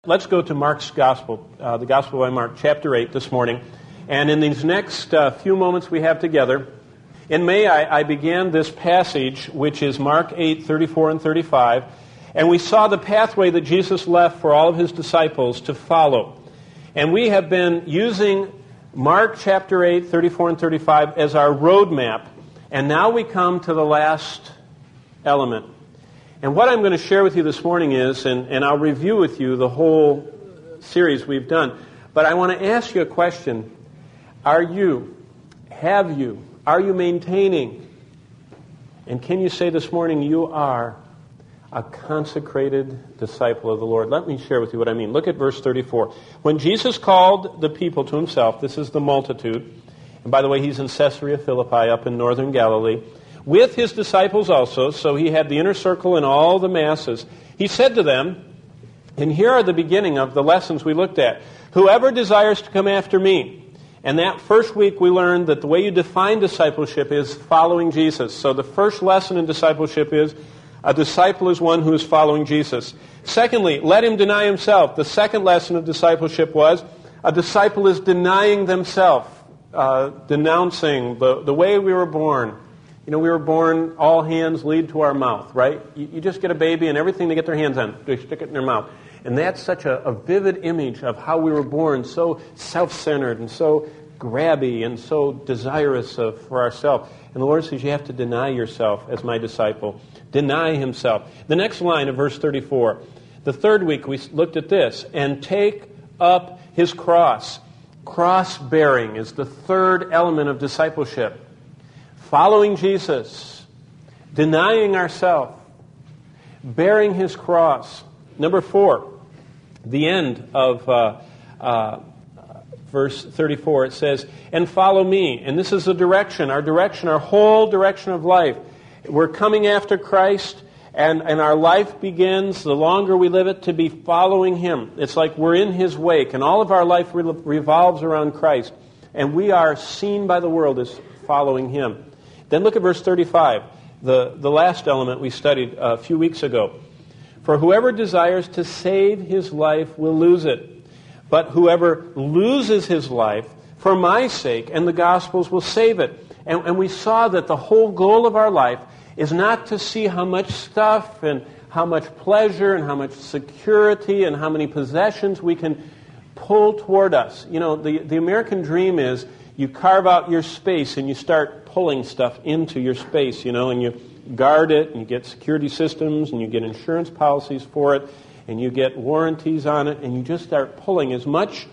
Let's go to Mark's Gospel, the Gospel by Mark, chapter 8 this morning. And in these next few moments we have together, in May I began this passage, which is Mark 8, 34 and 35. And we saw the pathway that Jesus left for all of his disciples to follow. And we have been using Mark chapter 8, 34 and 35 as our roadmap. And now we come to the last element. And what I'm going to share with you this morning is, and I'll review with you the whole series we've done, but I want to ask you a question. Are you maintaining, and can you say this morning you are a consecrated disciple of the Lord? Let me share with you what I mean. Look at verse 34. When Jesus called the people to himself, this is the multitude, and by the way, he's in Caesarea Philippi up in northern Galilee, with his disciples also, so he had the inner circle and all the masses. He said to them, and here are the beginning of the lessons we looked at, whoever desires to come after me. And that first week we learned that the way you define discipleship is following Jesus. So the first lesson in discipleship is a disciple is one who is following Jesus. Secondly, let him deny himself. The second lesson of discipleship was a disciple is denying themselves, denouncing the way we were born. You know, we were born, all hands lead to our mouth, right? You just get a baby and everything they get their hands on, they stick it in their mouth. And that's such a vivid image of how we were born, so self-centered and so grabby and so desirous for ourselves. And the Lord says you have to deny yourself as my disciple. Deny himself. The next line of verse 34. The third week we looked at this. And take up his cross. Cross-bearing is the third element of discipleship. Following Jesus, denying ourselves, bearing his cross. Number 4, the end of verse 34, it says, and follow me. And this is the direction, our whole direction of life. We're coming after Christ, and our life begins, the longer we live it, to be following him. It's like we're in his wake, and all of our life revolves around Christ. And we are seen by the world as following him. Then look at verse 35, the last element we studied a few weeks ago. For whoever desires to save his life will lose it. But whoever loses his life for my sake and the gospel's will save it. And we saw that the whole goal of our life is not to see how much stuff and how much pleasure and how much security and how many possessions we can pull toward us. You know, the American dream is you carve out your space and you start pulling stuff into your space, you know, and you guard it, and you get security systems, and you get insurance policies for it, and you get warranties on it, and you just start pulling as much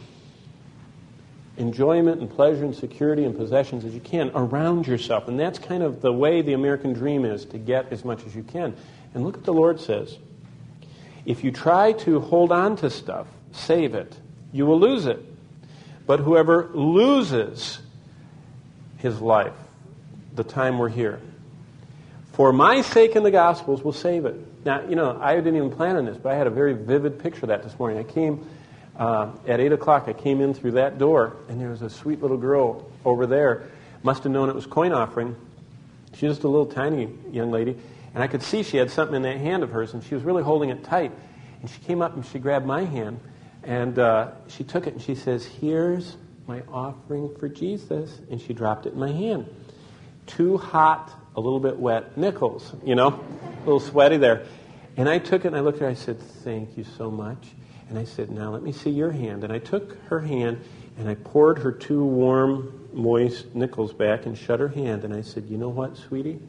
enjoyment and pleasure and security and possessions as you can around yourself. And that's kind of the way the American dream is, to get as much as you can. And look what the Lord says. If you try to hold on to stuff, save it, you will lose it. But whoever loses his life, the time we're here, for my sake and the gospel's will save it. Now, you know, I didn't even plan on this, but I had a very vivid picture of that this morning. I came at 8 o'clock, I came in through that door, and there was a sweet little girl over there. Must have known it was coin offering. She was just a little tiny young lady, and I could see she had something in that hand of hers, and she was really holding it tight. And she came up and she grabbed my hand, and she took it and she says, here's my offering for Jesus. And she dropped it in my hand. 2 hot, a little bit wet nickels, you know, a little sweaty there. And I took it and I looked at her, I said, thank you so much. And I said, now let me see your hand. And I took her hand and I poured her 2 warm, moist nickels back and shut her hand. And I said, you know what, sweetie?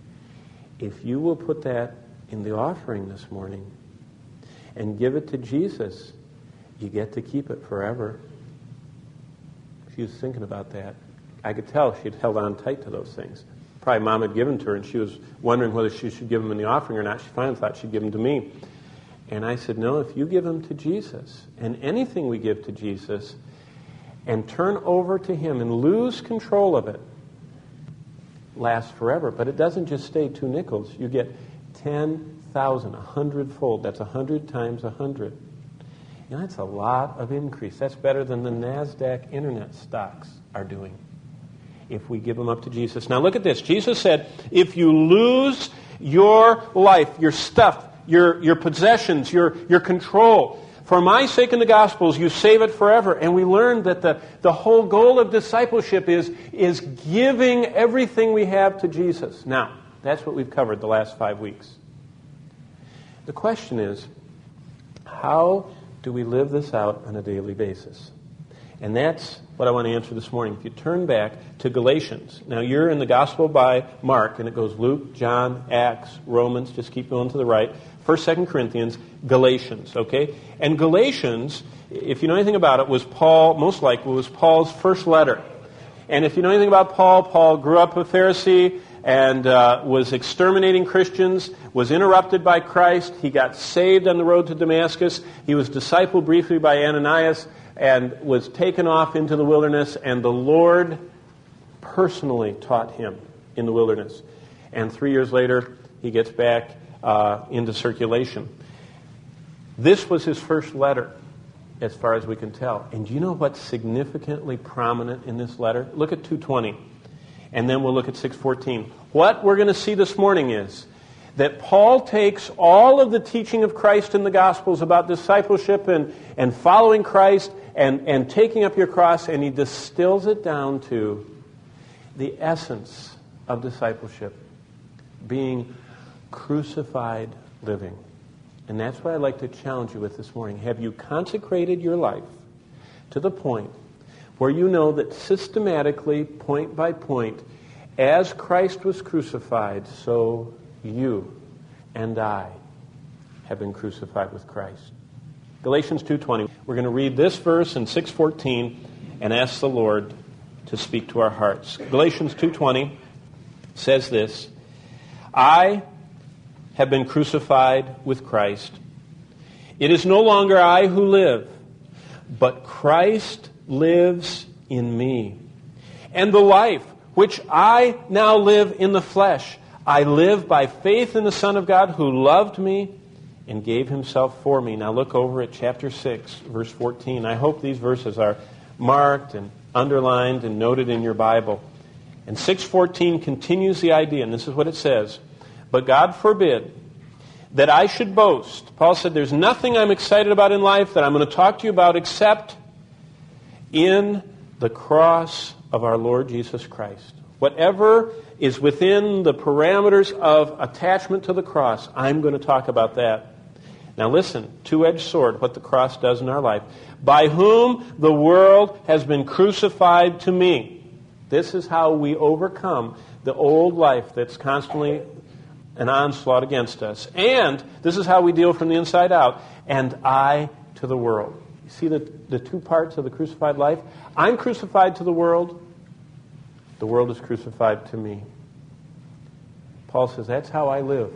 If you will put that in the offering this morning and give it to Jesus, you get to keep it forever. She was thinking about that. I could tell she'd held on tight to those things. Probably Mom had given to her, and she was wondering whether she should give them in the offering or not. She finally thought she'd give them to me. And I said, no, if you give them to Jesus, and anything we give to Jesus, and turn over to him and lose control of it, lasts forever. But it doesn't just stay 2 nickels. You get 10,000, 100-fold. That's 100 times 100. You know, that's a lot of increase. That's better than the NASDAQ internet stocks are doing if we give them up to Jesus. Now look at this. Jesus said, if you lose your life, your stuff, your possessions, your control, For my sake in the Gospels, you save it forever. And we learned that the whole goal of discipleship is giving everything we have to Jesus. Now, that's what we've covered the last 5 weeks. The question is, how do we live this out on a daily basis? And that's what I want to answer this morning. If you turn back to Galatians. Now, you're in the Gospel by Mark, and it goes Luke, John, Acts, Romans, just keep going to the right, 1st, 2nd Corinthians, Galatians, okay? And Galatians, if you know anything about it, was Paul's first letter. And if you know anything about Paul, Paul grew up a Pharisee and was exterminating Christians, was interrupted by Christ. He got saved on the road to Damascus. He was discipled briefly by Ananias and was taken off into the wilderness, and the Lord personally taught him in the wilderness. And 3 years later, he gets back into circulation. This was his first letter, as far as we can tell. And do you know what's significantly prominent in this letter? Look at 2:20, and then we'll look at 6:14. What we're going to see this morning is that Paul takes all of the teaching of Christ in the Gospels about discipleship and following Christ and taking up your cross, and he distills it down to the essence of discipleship, being crucified living. And that's what I'd like to challenge you with this morning. Have you consecrated your life to the point where you know that systematically, point by point, as Christ was crucified, so you and I have been crucified with Christ? Galatians 2:20. We're going to read this verse in 6:14 and ask the Lord to speak to our hearts. Galatians 2:20 says this, I have been crucified with Christ. It is no longer I who live, but Christ lives in me. And the life which I now live in the flesh, I live by faith in the Son of God who loved me and gave himself for me. Now look over at chapter 6, verse 14. I hope these verses are marked and underlined and noted in your Bible. And 6:14 continues the idea, and this is what it says. But God forbid that I should boast. Paul said, there's nothing I'm excited about in life that I'm going to talk to you about except in the cross of our Lord Jesus Christ. Whatever is within the parameters of attachment to the cross, I'm going to talk about that. Now listen, two-edged sword, what the cross does in our life. By whom the world has been crucified to me. This is how we overcome the old life that's constantly an onslaught against us. And this is how we deal from the inside out. And I to the world. You see the two parts of the crucified life? I'm crucified to the world. The world is crucified to me. Paul says, that's how I live.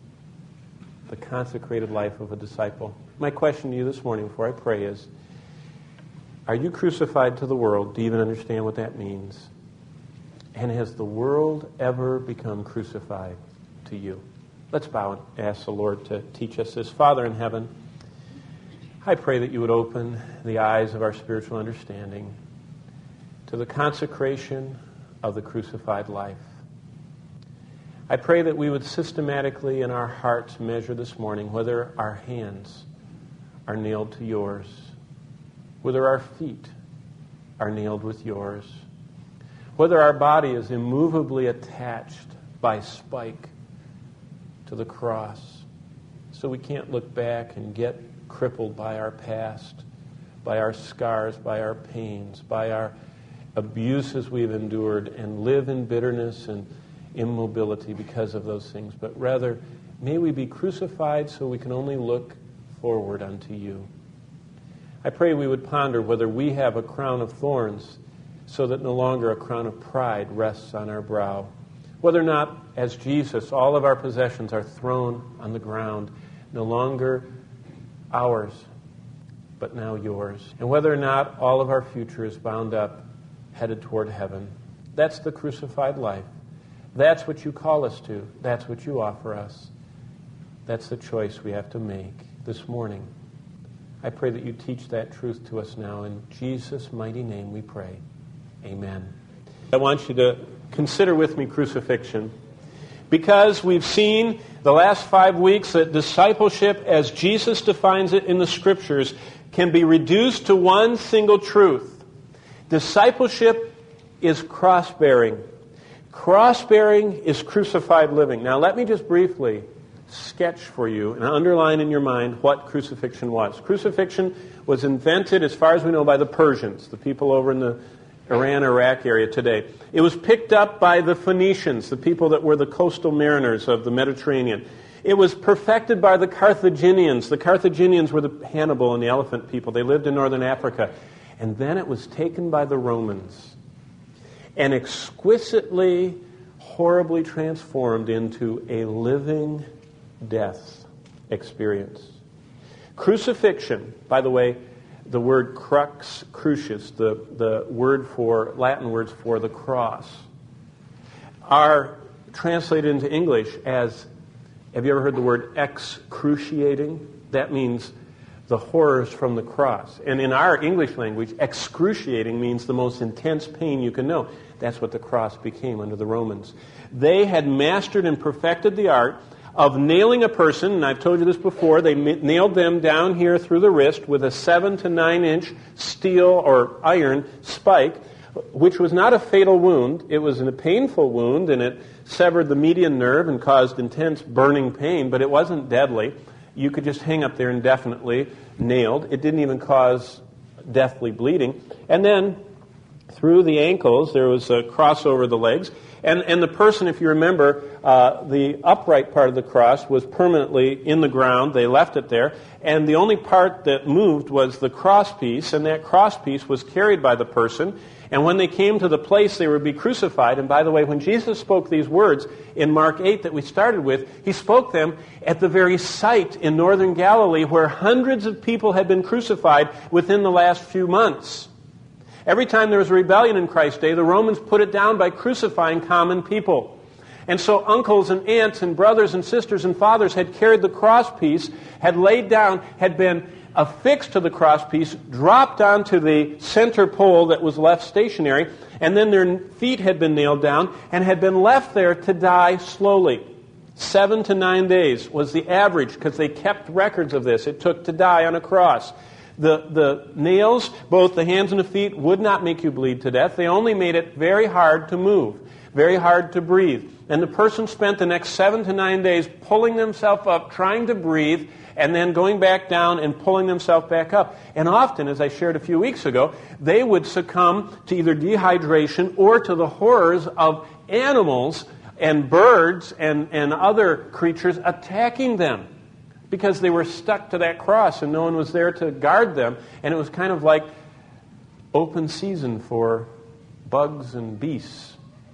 The consecrated life of a disciple. My question to you this morning before I pray is, are you crucified to the world? Do you even understand what that means? And has the world ever become crucified to you? Let's bow and ask the Lord to teach us this. Father in heaven, I pray that you would open the eyes of our spiritual understanding to the consecration of the crucified life. I pray that we would systematically in our hearts measure this morning whether our hands are nailed to yours, whether our feet are nailed with yours, whether our body is immovably attached by spike to the cross, so we can't look back and get crippled by our past, by our scars, by our pains, by our abuses we've endured, and live in bitterness and immobility because of those things. But rather, may we be crucified so we can only look forward unto you. I pray we would ponder whether we have a crown of thorns so that no longer a crown of pride rests on our brow. Whether or not, as Jesus, all of our possessions are thrown on the ground, no longer ours, but now yours. And whether or not all of our future is bound up, headed toward heaven. That's the crucified life. That's what you call us to. That's what you offer us. That's the choice we have to make this morning. I pray that you teach that truth to us now. In Jesus' mighty name we pray. Amen. I want you to consider with me crucifixion, Because we've seen the last 5 weeks that discipleship, as Jesus defines it in the Scriptures, can be reduced to one single truth. Discipleship is cross-bearing. Cross-bearing is crucified living. Now let me just briefly sketch for you and underline in your mind what crucifixion was. Crucifixion was invented, as far as we know, by the Persians, the people over in the Iran-Iraq area today. It was picked up by the Phoenicians, the people that were the coastal mariners of the Mediterranean. It was perfected by the Carthaginians. The Carthaginians were the Hannibal and the elephant people. They lived in northern Africa. And then it was taken by the Romans and exquisitely, horribly transformed into a living death experience. Crucifixion, by the way, the word crux crucis, the Latin words for the cross, are translated into English as, have you ever heard the word excruciating? That means the horrors from the cross. And in our English language, excruciating means the most intense pain you can know. That's what the cross became under the Romans. They had mastered and perfected the art of nailing a person, and I've told you this before, they nailed them down here through the wrist with a 7 to 9 inch steel or iron spike, which was not a fatal wound. It was a painful wound, and it severed the median nerve and caused intense burning pain, but it wasn't deadly. You could just hang up there indefinitely, nailed. It didn't even cause deathly bleeding. And then through the ankles, there was a cross over the legs. And the person, if you remember, the upright part of the cross was permanently in the ground. They left it there. And the only part that moved was the crosspiece, and that crosspiece was carried by the person. And when they came to the place they would be crucified, and by the way, when Jesus spoke these words in Mark 8 that we started with, he spoke them at the very site in northern Galilee where hundreds of people had been crucified within the last few months. Every time there was a rebellion in Christ's day, the Romans put it down by crucifying common people. And so uncles and aunts and brothers and sisters and fathers had carried the crosspiece, had laid down, had been affixed to the crosspiece, dropped onto the center pole that was left stationary, and then their feet had been nailed down and had been left there to die slowly. 7 to 9 days was the average, because they kept records of this. It took to die on a cross. The nails, both the hands and the feet, would not make you bleed to death. They only made it very hard to move, very hard to breathe. And the person spent the next 7 to 9 days pulling themselves up, trying to breathe, and then going back down and pulling themselves back up. And often, as I shared a few weeks ago, they would succumb to either dehydration or to the horrors of animals and birds and other creatures attacking them, because they were stuck to that cross and no one was there to guard them. And it was kind of like open season for bugs and beasts.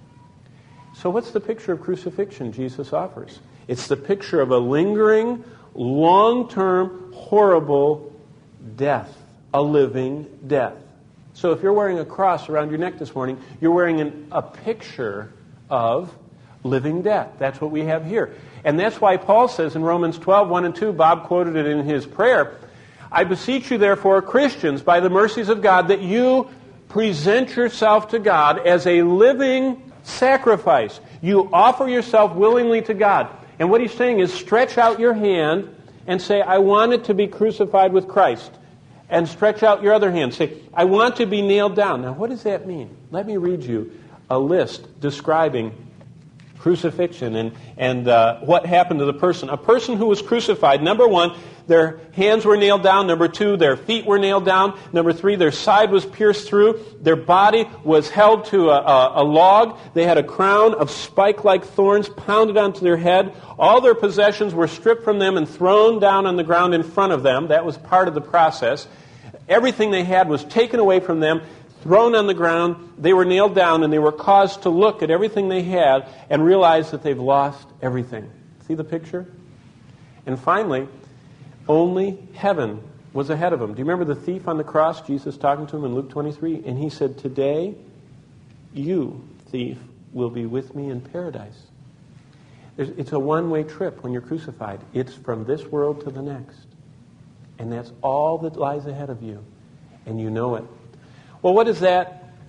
So what's the picture of crucifixion Jesus offers? It's the picture of a lingering, long-term, horrible death, a living death. So if you're wearing a cross around your neck this morning, you're wearing a picture of living death. That's what we have here. And that's why Paul says in Romans 12, 1 and 2, Bob quoted it in his prayer, I beseech you therefore, Christians, by the mercies of God, that you present yourself to God as a living sacrifice. You offer yourself willingly to God. And what he's saying is stretch out your hand and say, I want it to be crucified with Christ. And stretch out your other hand. Say, I want to be nailed down. Now, what does that mean? Let me read you a list describing crucifixion and what happened to the person. A person who was crucified, number 1, their hands were nailed down. Number 2, their feet were nailed down. Number 3, their side was pierced through. Their body was held to a log. They had a crown of spike-like thorns pounded onto their head. All their possessions were stripped from them and thrown down on the ground in front of them. That was part of the process. Everything they had was taken away from them, thrown on the ground. They were nailed down, and they were caused to look at everything they had and realize that they've lost everything. See the picture? And finally, only heaven was ahead of them. Do you remember the thief on the cross, Jesus talking to him in Luke 23? And he said, today, you, thief, will be with me in paradise. It's a one-way trip when you're crucified. It's from this world to the next. And that's all that lies ahead of you. And you know it. Well, what does that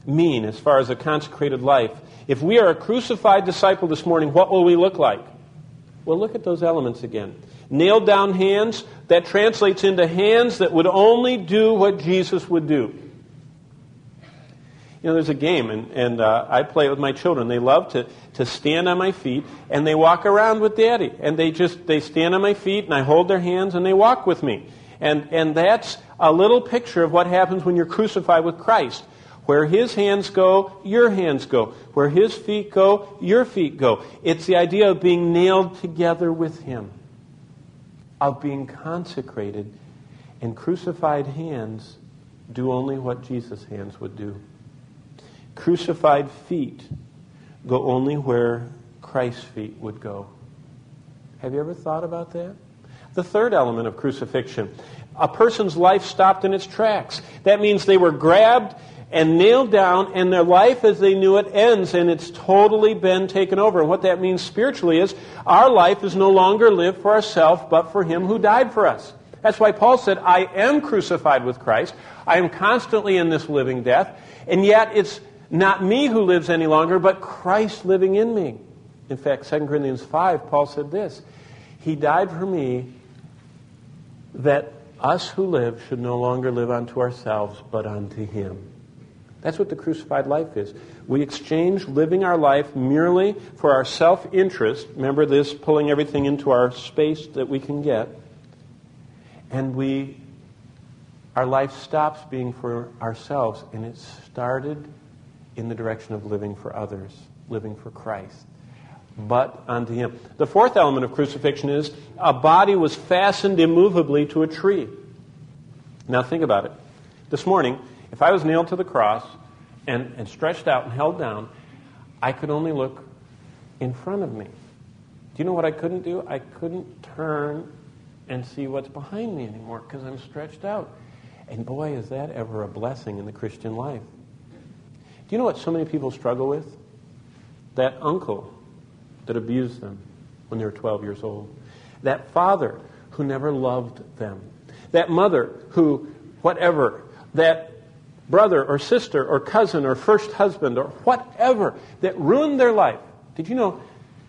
mean as far as a consecrated life? If we are a crucified disciple this morning, what will we look like? Well, look at those elements again. Nailed down hands, that translates into hands that would only do what Jesus would do. You know, there's a game, and I play it with my children. They love to stand on my feet, and they walk around with Daddy. And they stand on my feet, and I hold their hands, and they walk with me. And that's a little picture of what happens when you're crucified with Christ. Where His hands go, your hands go. Where His feet go, your feet go. It's the idea of being nailed together with Him, of being consecrated, and crucified hands do only what Jesus' hands would do. Crucified feet go only where Christ's feet would go. Have you ever thought about that? The third element of crucifixion. A person's life stopped in its tracks. That means they were grabbed and nailed down, and their life as they knew it ends, and it's totally been taken over. And what that means spiritually is our life is no longer lived for ourselves, but for Him who died for us. That's why Paul said, I am crucified with Christ. I am constantly in this living death, and yet it's not me who lives any longer, but Christ living in me. In fact, 2 Corinthians 5, Paul said this, He died for me that us who live should no longer live unto ourselves, but unto Him. That's what the crucified life is. We exchange living our life merely for our self-interest. Remember this, pulling everything into our space that we can get. And our life stops being for ourselves, and it started in the direction of living for others, living for Christ, but unto Him. The fourth element of crucifixion is a body was fastened immovably to a tree. Now think about it. This morning, if I was nailed to the cross and stretched out and held down, I could only look in front of me. Do you know what I couldn't do? I couldn't turn and see what's behind me anymore because I'm stretched out. And boy, is that ever a blessing in the Christian life. Do you know what so many people struggle with? That uncle that abused them when they were 12 years old. That father who never loved them. That mother who, whatever, that brother or sister or cousin or first husband or whatever that ruined their life. Did you know,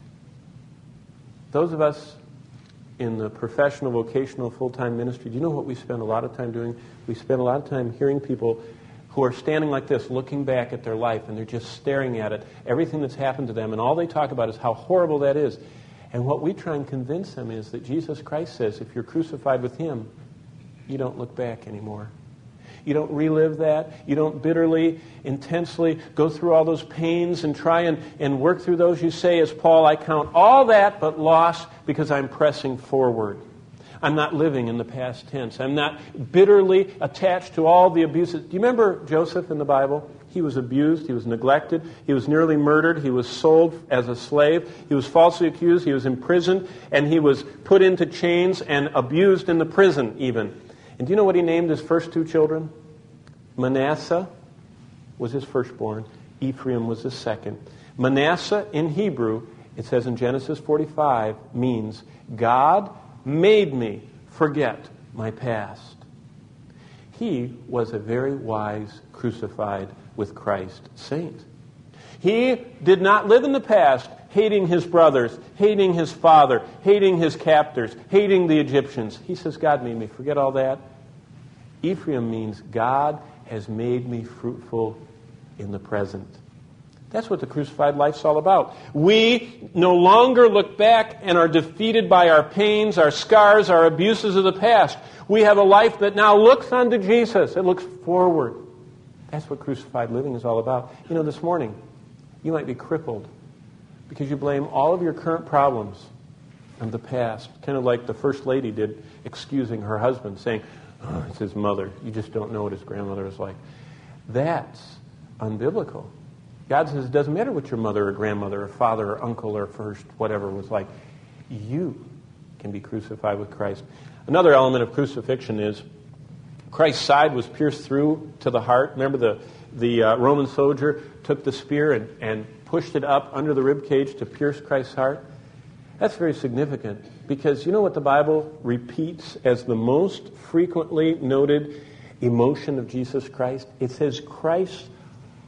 those of us in the professional, vocational, full-time ministry, do you know what we spend a lot of time doing? We spend a lot of time hearing people who are standing like this, looking back at their life, and they're just staring at it, everything that's happened to them, and all they talk about is how horrible that is. And what we try and convince them is that Jesus Christ says, if you're crucified with Him, you don't look back anymore. You don't relive that. You don't bitterly, intensely go through all those pains and try and work through those. You say, as Paul, I count all that but loss because I'm pressing forward. I'm not living in the past tense. I'm not bitterly attached to all the abuses. Do you remember Joseph in the Bible? He was abused. He was neglected. He was nearly murdered. He was sold as a slave. He was falsely accused. He was imprisoned. And he was put into chains and abused in the prison even. And do you know what he named his first two children? Manasseh was his firstborn. Ephraim was his second. Manasseh in Hebrew, it says in Genesis 45, means God made me forget my past. He was a very wise, crucified with Christ saint. He did not live in the past hating his brothers, hating his father, hating his captors, hating the Egyptians. He says, God made me forget all that. Ephraim means God has made me fruitful in the present. That's what the crucified life's all about. We no longer look back and are defeated by our pains, our scars, our abuses of the past. We have a life that now looks unto Jesus. It looks forward. That's what crucified living is all about. You know, this morning, you might be crippled because you blame all of your current problems on the past. Kind of like the First Lady did, excusing her husband, saying, oh, it's his mother. You just don't know what his grandmother was like. That's unbiblical. God says it doesn't matter what your mother or grandmother or father or uncle or first whatever was like. You can be crucified with Christ. Another element of crucifixion is Christ's side was pierced through to the heart. Remember the Roman soldier took the spear and pushed it up under the rib cage to pierce Christ's heart? That's very significant because you know what the Bible repeats as the most frequently noted emotion of Jesus Christ? It says Christ's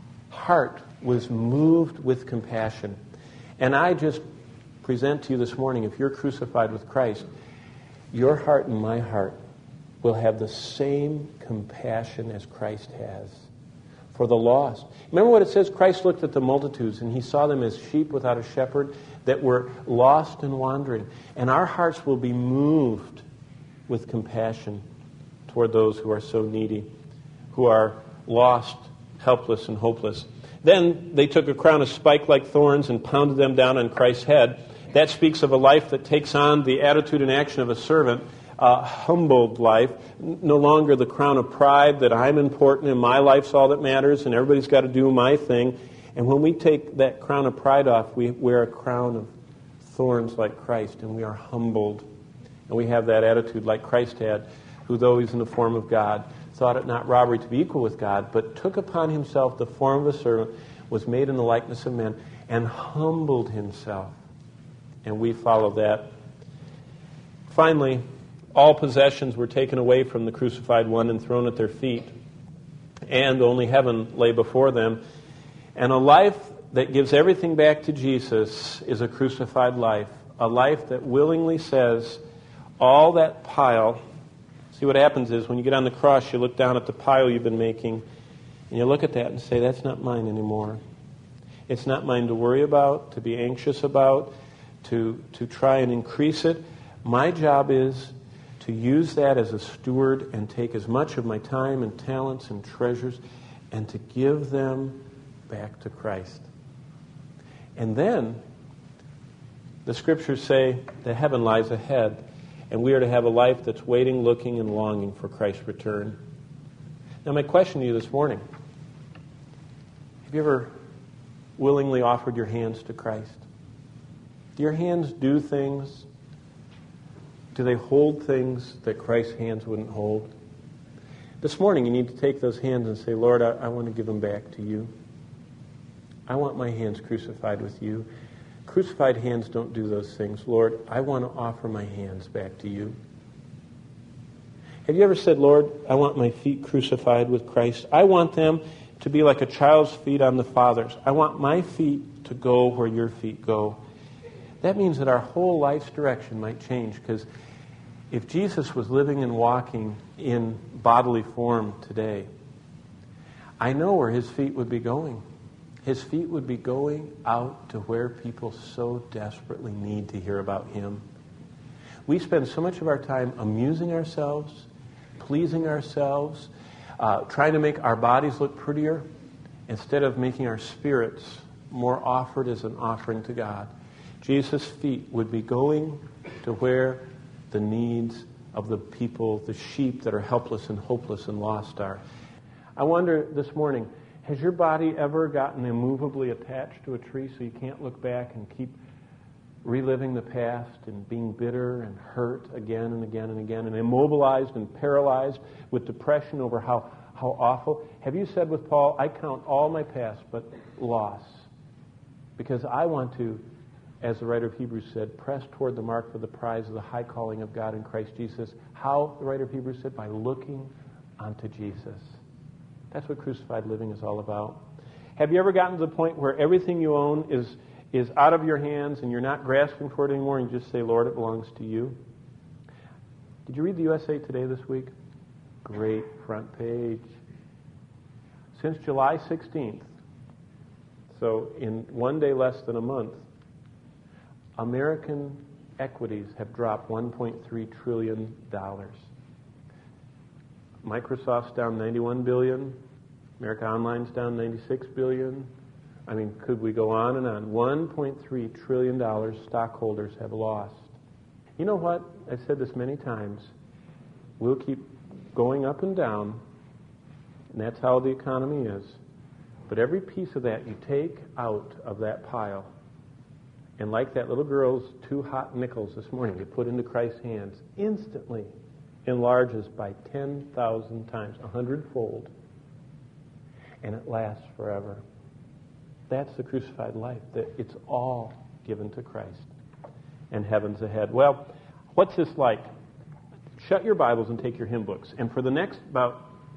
heart was moved with compassion. And I just present to you this morning, if you're crucified with Christ, your heart and my heart will have the same compassion as Christ has for the lost. Remember what it says? Christ looked at the multitudes and he saw them as sheep without a shepherd that were lost and wandering. And our hearts will be moved with compassion toward those who are so needy, who are lost, helpless, and hopeless. Then they took a crown of spike-like thorns and pounded them down on Christ's head. That speaks of a life that takes on the attitude and action of a servant, a humbled life, no longer the crown of pride that I'm important and my life's all that matters and everybody's got to do my thing. And when we take that crown of pride off, we wear a crown of thorns like Christ, and we are humbled. And we have that attitude like Christ had, who though he's in the form of God, thought it not robbery to be equal with God, but took upon himself the form of a servant, was made in the likeness of men, and humbled himself. And we follow that. Finally, all possessions were taken away from the crucified one and thrown at their feet, and only heaven lay before them. And a life that gives everything back to Jesus is a crucified life, a life that willingly says, all that pile. See, what happens is when you get on the cross, you look down at the pile you've been making, and you look at that and say, that's not mine anymore. It's not mine to worry about, to be anxious about, to try and increase it. My job is to use that as a steward and take as much of my time and talents and treasures and to give them back to Christ. And then the scriptures say that heaven lies ahead, and we are to have a life that's waiting, looking, and longing for Christ's return. Now, my question to you this morning, have you ever willingly offered your hands to Christ? Do your hands do things? Do they hold things that Christ's hands wouldn't hold? This morning, you need to take those hands and say, Lord, I want to give them back to you. I want my hands crucified with you. Crucified hands don't do those things. Lord, I want to offer my hands back to you. Have you ever said, Lord, I want my feet crucified with Christ. I want them to be like a child's feet on the Father's. I want my feet to go where your feet go. That means that our whole life's direction might change, because if Jesus was living and walking in bodily form today, I know where his feet would be going. His feet would be going out to where people so desperately need to hear about him. We spend so much of our time amusing ourselves, pleasing ourselves, trying to make our bodies look prettier, instead of making our spirits more offered as an offering to God. Jesus' feet would be going to where the needs of the people, the sheep that are helpless and hopeless and lost are. I wonder this morning, has your body ever gotten immovably attached to a tree so you can't look back and keep reliving the past and being bitter and hurt again and again and again and immobilized and paralyzed with depression over how awful? Have you said with Paul, I count all my past but loss because I want to, as the writer of Hebrews said, press toward the mark for the prize of the high calling of God in Christ Jesus. How, the writer of Hebrews said? By looking unto Jesus. That's what crucified living is all about. Have you ever gotten to the point where everything you own is out of your hands and you're not grasping for it anymore and you just say, Lord, it belongs to you? Did you read the USA Today this week? Great front page. Since July 16th, so in one day less than a month, American equities have dropped $1.3 trillion. Microsoft's down $91 billion. America Online's down $96 billion. I mean, could we go on and on? $1.3 trillion stockholders have lost. You know what? I've said this many times. We'll keep going up and down, and that's how the economy is. But every piece of that you take out of that pile, and like that little girl's 2 hot nickels this morning, you put into Christ's hands, instantly enlarges by 10,000 times, 100-fold, and it lasts forever. That's the crucified life, that it's all given to Christ, and heaven's ahead. Well, what's this like? Shut your Bibles and take your hymn books, and for the next about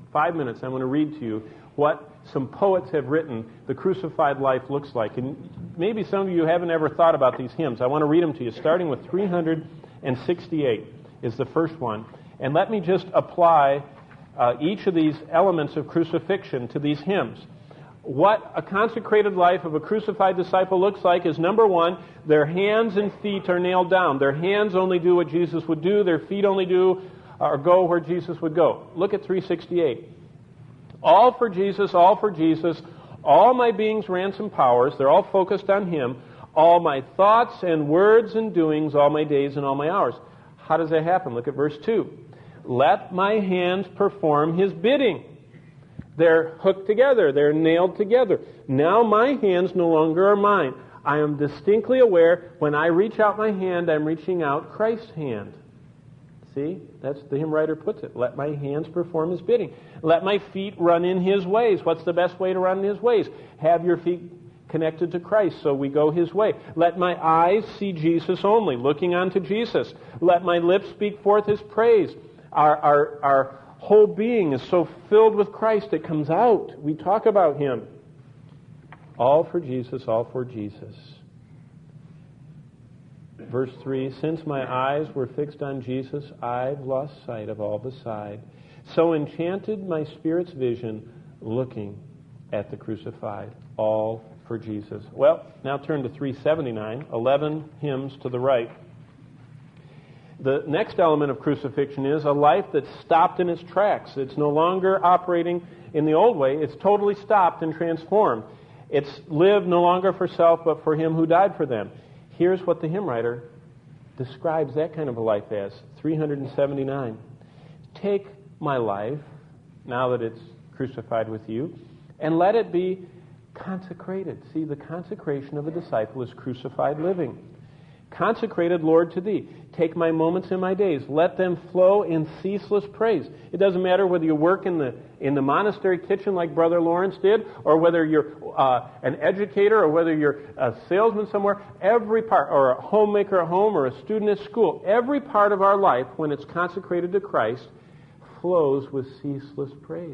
5 minutes, I want to read to you what some poets have written the crucified life looks like. And maybe some of you haven't ever thought about these hymns. I want to read them to you, starting with 368 is the first one. And let me just apply each of these elements of crucifixion to these hymns. What a consecrated life of a crucified disciple looks like is, number one, their hands and feet are nailed down. Their hands only do what Jesus would do. Their feet only do or go where Jesus would go. Look at 368. All for Jesus, all for Jesus. All my being's ransom powers, they're all focused on Him. All my thoughts and words and doings, all my days and all my hours. How does that happen? Look at verse 2. Let my hands perform His bidding. They're hooked together. They're nailed together. Now my hands no longer are mine. I am distinctly aware when I reach out my hand, I'm reaching out Christ's hand. See? That's the hymn writer puts it. Let my hands perform His bidding. Let my feet run in His ways. What's the best way to run in His ways? Have your feet connected to Christ, so we go His way. Let my eyes see Jesus only, looking unto Jesus. Let my lips speak forth His praise. Our whole being is so filled with Christ it comes out. We talk about Him. All for Jesus, all for Jesus. Verse 3, since my eyes were fixed on Jesus, I've lost sight of all beside. So enchanted my spirit's vision, looking at the crucified. All for Jesus. Well, now turn to 379, 11 hymns to the right. The next element of crucifixion is a life that's stopped in its tracks. It's no longer operating in the old way. It's totally stopped and transformed. It's lived no longer for self, but for Him who died for them. Here's what the hymn writer describes that kind of a life as. 379. Take my life, now that it's crucified with you, and let it be consecrated. See, the consecration of a disciple is crucified living. Consecrated, Lord, to Thee. Take my moments and my days. Let them flow in ceaseless praise. It doesn't matter whether you work in the monastery kitchen like Brother Lawrence did, or whether you're an educator, or whether you're a salesman somewhere. Every part, or a homemaker at home, or a student at school, every part of our life, when it's consecrated to Christ, flows with ceaseless praise.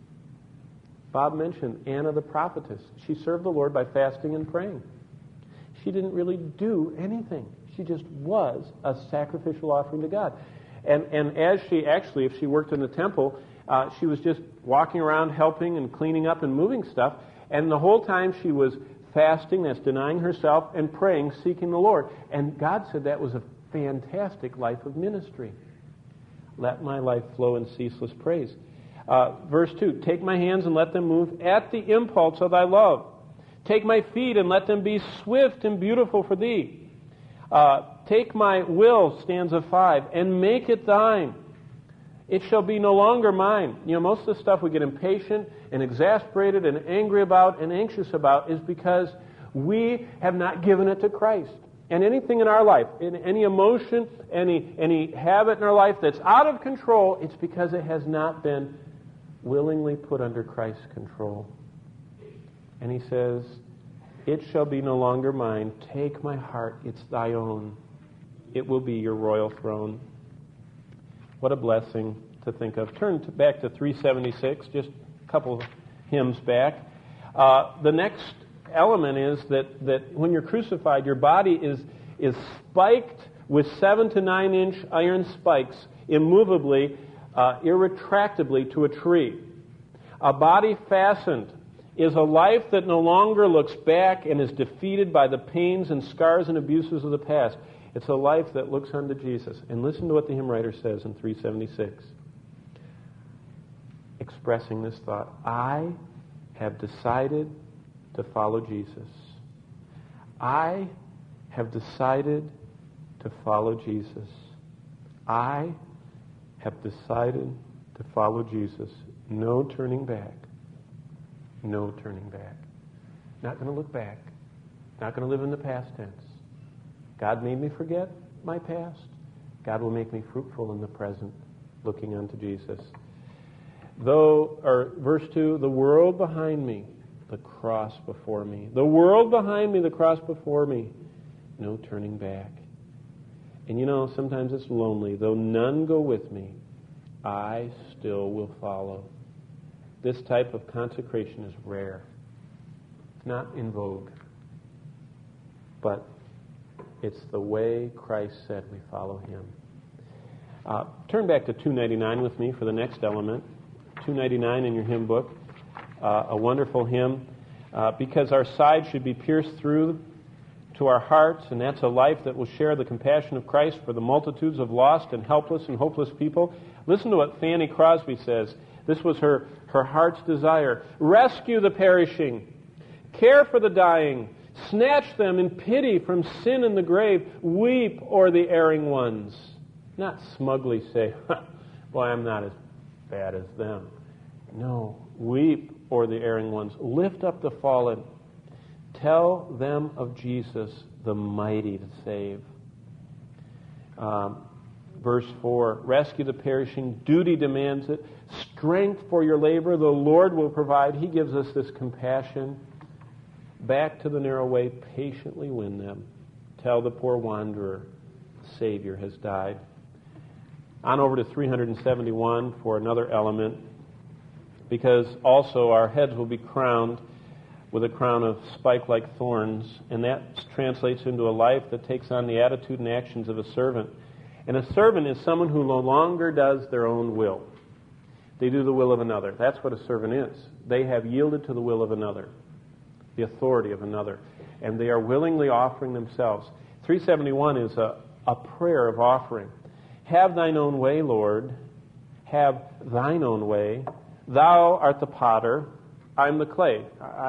Bob mentioned Anna the prophetess. She served the Lord by fasting and praying. She didn't really do anything. She just was a sacrificial offering to God. And as she actually, if she worked in the temple, she was just walking around helping and cleaning up and moving stuff. And the whole time she was fasting, that's denying herself, and praying, seeking the Lord. And God said that was a fantastic life of ministry. Let my life flow in ceaseless praise. Verse 2, take my hands and let them move at the impulse of Thy love. Take my feet and let them be swift and beautiful for Thee. Take my will, stanza 5, and make it Thine. It shall be no longer mine. You know, most of the stuff we get impatient and exasperated and angry about and anxious about is because we have not given it to Christ. And anything in our life, any emotion, any habit in our life that's out of control, it's because it has not been willingly put under Christ's control. And he says, it shall be no longer mine. Take my heart, it's Thy own. It will be Your royal throne. What a blessing to think of. Turn back to 376, just a couple hymns back. The next element is that when you're crucified, your body is spiked with 7 to 9 inch iron spikes, immovably, irretractably to a tree. A body fastened is a life that no longer looks back and is defeated by the pains and scars and abuses of the past. It's a life that looks unto Jesus. And listen to what the hymn writer says in 376. Expressing this thought, I have decided to follow Jesus. I have decided to follow Jesus. I have decided to follow Jesus. No turning back. No turning back. Not going to look back. Not going to live in the past tense. God made me forget my past. God will make me fruitful in the present, looking unto Jesus. Verse 2, the world behind me, the cross before me. The world behind me, the cross before me. No turning back. And you know, sometimes it's lonely. Though none go with me, I still will follow. This type of consecration is rare. It's not in vogue. But it's the way Christ said we follow him. Turn back to 299 with me for the next element. 299 in your hymn book. A wonderful hymn. Because our side should be pierced through to our hearts, and that's a life that will share the compassion of Christ for the multitudes of lost and helpless and hopeless people. Listen to what Fanny Crosby says. This was her heart's desire. Rescue the perishing. Care for the dying. Snatch them in pity from sin and the grave. Weep o'er the erring ones. Not smugly say, boy, I'm not as bad as them. No, weep o'er the erring ones. Lift up the fallen. Tell them of Jesus, the mighty to save. Verse 4, rescue the perishing. Duty demands it. Strength for your labor, the Lord will provide. He gives us this compassion. Back to the narrow way, patiently win them. Tell the poor wanderer, the Savior has died. On over to 371 for another element, because also our heads will be crowned with a crown of spike-like thorns, and that translates into a life that takes on the attitude and actions of a servant. And a servant is someone who no longer does their own will. They do the will of another. That's what a servant is. They have yielded to the will of another, the authority of another, and they are willingly offering themselves. 371 is a prayer of offering. Have thine own way, Lord. Have thine own way. Thou art the potter. I'm the clay.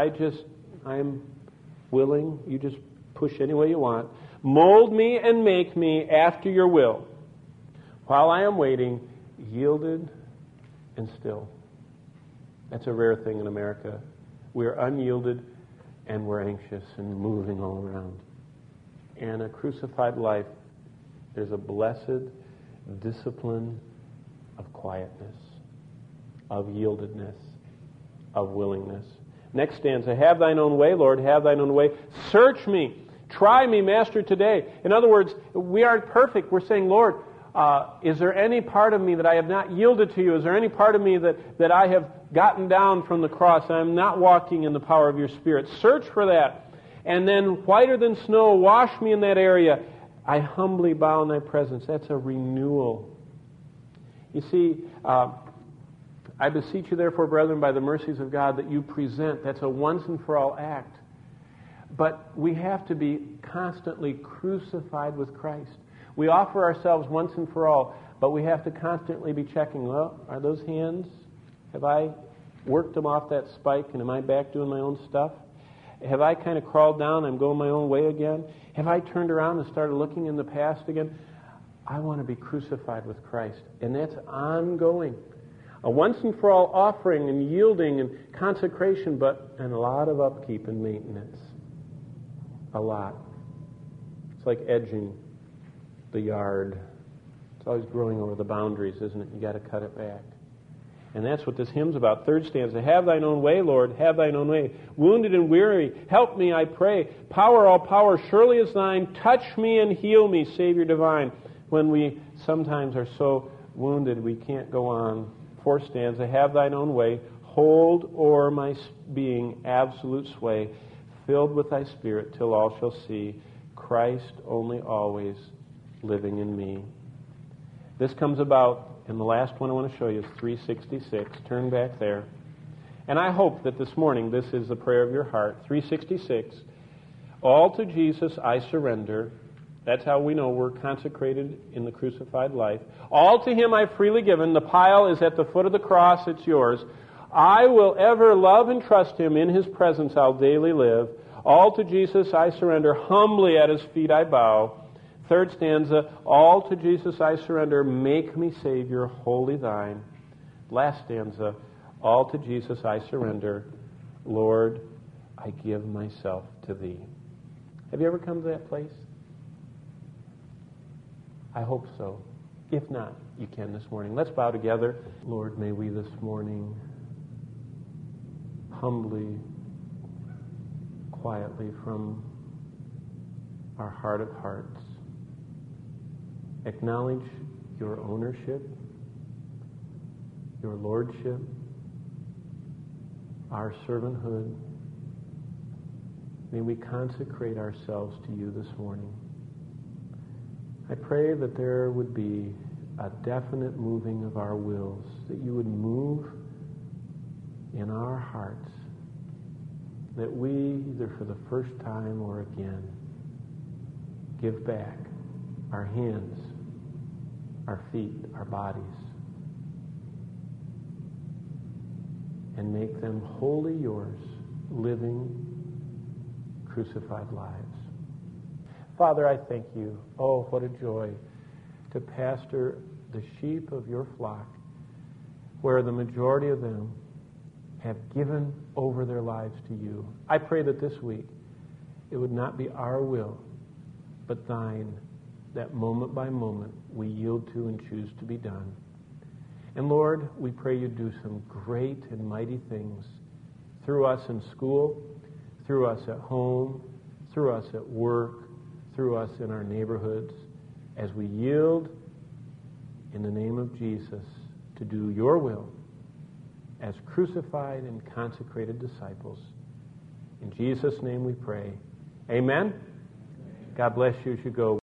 I'm willing. You just push any way you want. Mold me and make me after your will. While I am waiting, yielded and still. That's a rare thing in America. We're unyielded and we're anxious and moving all around. And a crucified life, there's a blessed discipline of quietness, of yieldedness, of willingness. Next stanza, have thine own way, Lord, have thine own way. Search me, try me, Master, today. In other words, we aren't perfect. We're saying, Lord, is there any part of me that I have not yielded to you? Is there any part of me that I have gotten down from the cross? I'm not walking in the power of your Spirit. Search for that. And then, whiter than snow, wash me in that area. I humbly bow in thy presence. That's a renewal. You see, I beseech you, therefore, brethren, by the mercies of God, that you present. That's a once and for all act. But we have to be constantly crucified with Christ. We offer ourselves once and for all, but we have to constantly be checking, well, are those hands? Have I worked them off that spike, and am I back doing my own stuff? Have I kind of crawled down, I'm going my own way again? Have I turned around and started looking in the past again? I want to be crucified with Christ, and that's ongoing. A once and for all offering and yielding and consecration, and a lot of upkeep and maintenance. A lot. It's like edging the yard. It's always growing over the boundaries, isn't it? You got to cut it back. And that's what this hymn's about. Third stanza, have thine own way, Lord, have thine own way. Wounded and weary, help me, I pray. Power, all power, surely is thine. Touch me and heal me, Savior divine. When we sometimes are so wounded we can't go on. Fourth stanza, have thine own way. Hold o'er my being absolute sway, filled with thy Spirit till all shall see Christ only always living in me. This comes about, and the last one I want to show you is 366. Turn back there. And I hope that this morning this is the prayer of your heart. 366. All to Jesus I surrender. That's how we know we're consecrated in the crucified life. All to Him I've freely given. The pile is at the foot of the cross. It's yours. I will ever love and trust Him. In His presence I'll daily live. All to Jesus I surrender. Humbly at His feet I bow. Third stanza, all to Jesus I surrender, make me Savior, wholly thine. Last stanza, all to Jesus I surrender, Lord, I give myself to thee. Have you ever come to that place? I hope so. If not, you can this morning. Let's bow together. Lord, may we this morning humbly, quietly from our heart of hearts acknowledge your ownership, your lordship, our servanthood. May we consecrate ourselves to you this morning. I pray that there would be a definite moving of our wills, that you would move in our hearts, that we, either for the first time or again, give back our hands, our feet, our bodies, and make them wholly yours, living, crucified lives. Father, I thank you. Oh, what a joy to pastor the sheep of your flock, where the majority of them have given over their lives to you. I pray that this week it would not be our will, but thine, that moment by moment we yield to and choose to be done. And Lord, we pray you do some great and mighty things through us in school, through us at home, through us at work, through us in our neighborhoods, as we yield in the name of Jesus to do your will as crucified and consecrated disciples. In Jesus' name we pray. Amen. God bless you as you go.